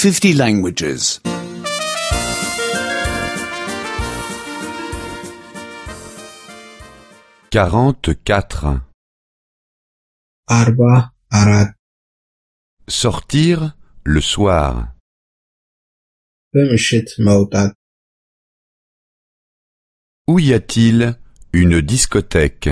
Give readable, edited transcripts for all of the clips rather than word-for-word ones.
50 languages. 44. 44 Sortir le soir. በምሽት መውጣት Où y a-t-il une discothèque?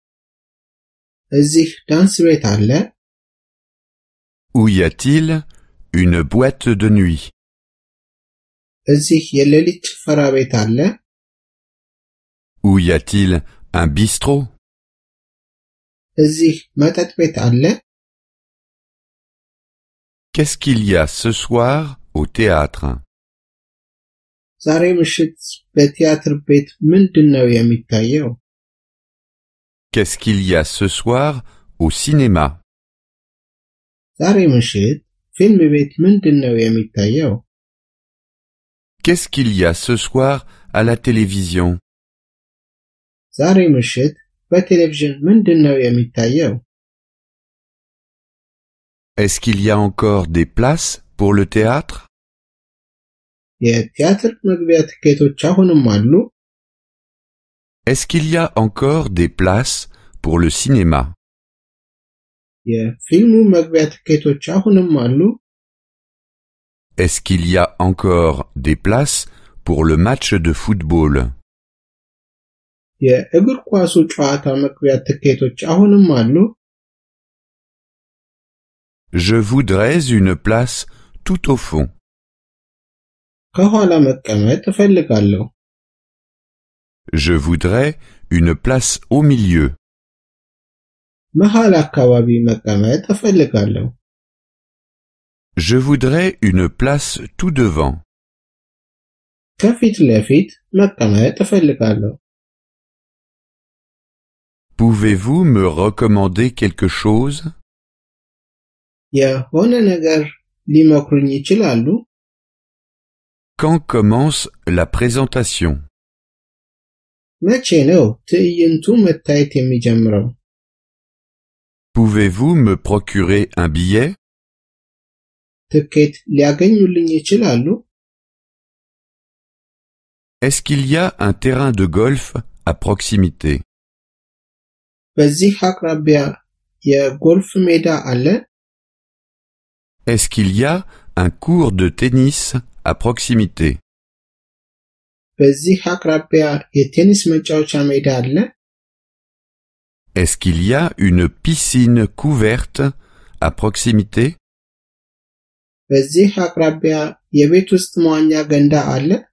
እዚህ ዳንስ ቤት አለ? Où y a-t-il une boîte de nuit? እዚህ የሌሊት ጭፈራ ቤት አለ? Où y a-t-il un bistrot? እዚህ መጠጥ ቤት አለ? Qu'est-ce qu'il y a ce soir au théâtre? ዛሬ ምሽት በቲያትር ቤት ምንድነው የሚታየው? Qu'est-ce qu'il y a ce soir au cinéma? ዛሬ ምሽት ፊልም ቤት ምንድነው የሚታየው? Qu'est-ce qu'il y a ce soir à la télévision? ዛሬ ምሽት በቴሌቪዥን ምንድነው የሚታየው? Est-ce qu'il y a encore des places pour le théâtre? የቲያትር መግቢያ ትኬቶች አሁንም አሉ? Est-ce qu'il y a encore des places pour le cinéma? የፊልሙ መግቢያ ትኬቶች አሁንም አሉ? Est-ce qu'il y a encore des places pour le match de football? የእግር ኳሱ ጨዋታ መግቢያ ትኬቶች አሁንም አሉ? Je voudrais une place tout au fond. ከኋላ መቀመጥ እፈልጋለሁ። Je voudrais une place au milieu. መሃል አካባቢ መቀመጥ እፈልጋለሁ። Je voudrais une place tout devant. ከፊት ለፊት መቀመጥ እፈልጋለሁ። Pouvez-vous me recommander quelque chose? የሆነ ነገር ሊመክሩኝ ይችላሉ? Quand commence la présentation? መቼ ነው ትዕይንቱ መታየት የሚጀምረው? Pouvez-vous me procurer un billet? ትኬት ሊያገኙልኝ ይችላሉ? Est-ce qu'il y a un terrain de golf à proximité? በዚህ አቅራቢያ የጎልፍ ሜዳ አለ? Est-ce qu'il y a un court de tennis à proximité? በዚህ አቅራቢያ የቴኒስ መጫወቻ ሜዳ አለ? Est-ce qu'il y a une piscine couverte à proximité? በዚህ አቅራቢያ የቤት ውስጥ መዋኛ ገንዳ አለ?